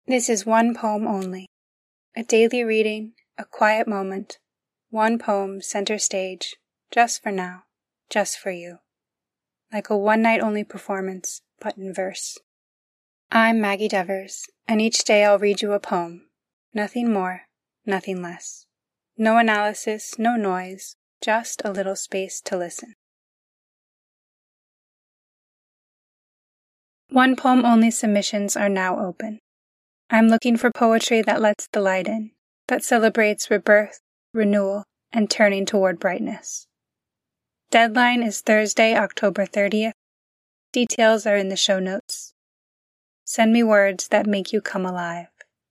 This is one poem only. A daily reading, a quiet moment, one poem center stage, just for now, just for you. Like a one-night-only performance, but in verse. I'm Maggie Devers, and each day I'll read you a poem. Nothing more, nothing less. No analysis, no noise, just a little space to listen. One poem only submissions are now open. I'm looking for poetry that lets the light in, that celebrates rebirth, renewal, and turning toward brightness. Deadline is Thursday, October 30th. Details are in the show notes. Send me words that make you come alive.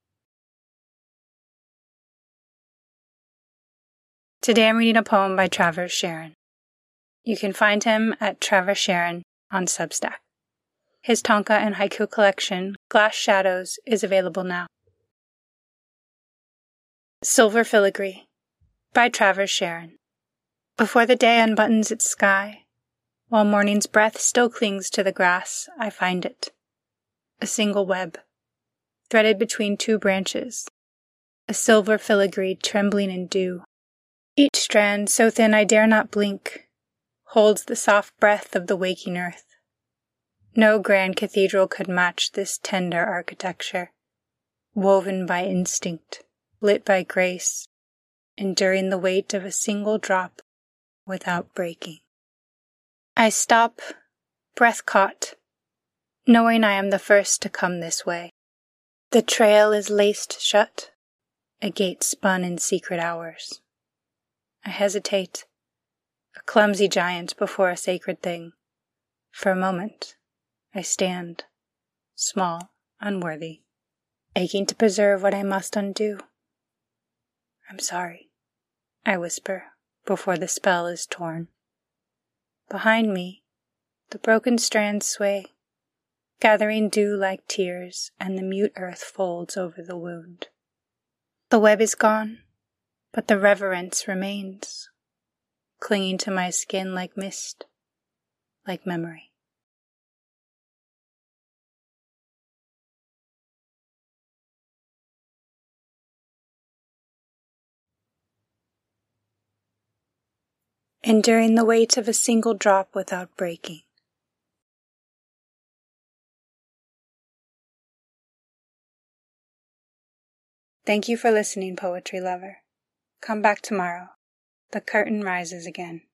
Today I'm reading a poem by Travers Sharon. You can find him at Travers Sharon on Substack. His tanka and haiku collection, Glass Shadows, is available now. Silver Filigree by Travers Sharon. Before the day unbuttons its sky, while morning's breath still clings to the grass, I find it. A single web, threaded between two branches, a silver filigree trembling in dew. Each strand, so thin I dare not blink, holds the soft breath of the waking earth. No grand cathedral could match this tender architecture, woven by instinct, lit by grace, enduring the weight of a single drop without breaking. I stop, breath caught, knowing I am the first to come this way. The trail is laced shut, a gate spun in secret hours. I hesitate, a clumsy giant before a sacred thing. For a moment, I stand, small, unworthy, aching to preserve what I must undo. I'm sorry, I whisper, before the spell is torn. Behind me, the broken strands sway, gathering dew like tears, and the mute earth folds over the wound. The web is gone, but the reverence remains, clinging to my skin like mist, like memory. Enduring the weight of a single drop without breaking. Thank you for listening, poetry lover. Come back tomorrow. The curtain rises again.